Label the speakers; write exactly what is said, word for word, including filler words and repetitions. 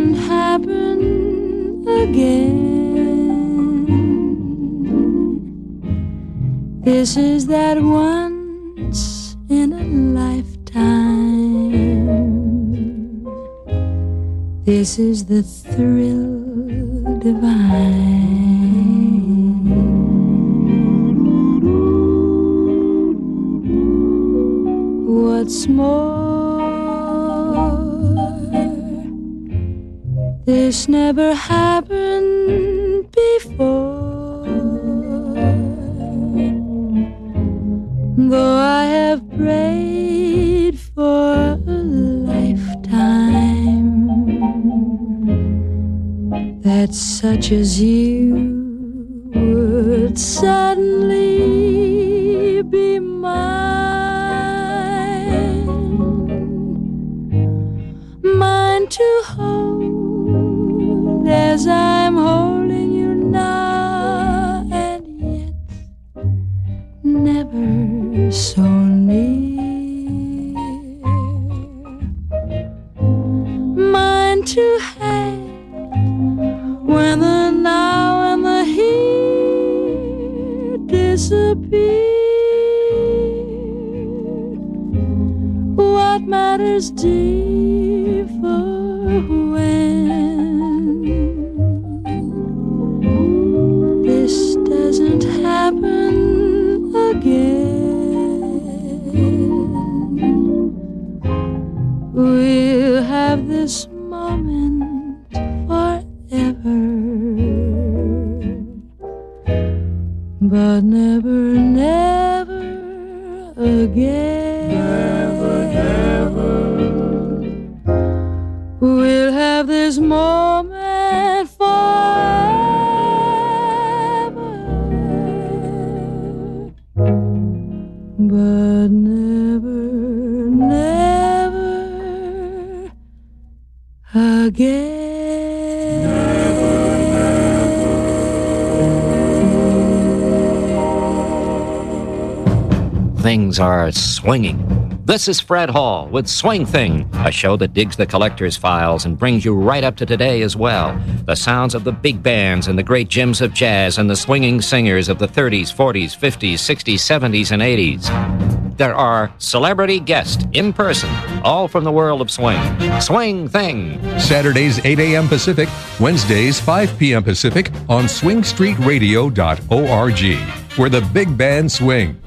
Speaker 1: doesn't happen again. This is that once in a lifetime. This is the thrill divine. What's more, this never happened before. Though I have prayed for a lifetime, that such as you would suddenly be mine, mine to hold as I'm holding you now, and yet never so near, mine to have when the now and the here disappear. What matters, dear, for when this doesn't happen again. We'll have this moment forever, but never, never again. Never, never. We'll have this moment forever, but never, never again.
Speaker 2: Things are swinging. This is Fred Hall with Swing Thing, a show that digs the collector's files and brings you right up to today as well. The sounds of the big bands and the great gems of jazz and the swinging singers of the thirties, forties, fifties, sixties, seventies, and eighties. There are celebrity guests in person, all from the world of swing. Swing Thing.
Speaker 3: Saturdays, eight a.m. Pacific, Wednesdays, five p.m. Pacific on swing street radio dot org, where the big band swings.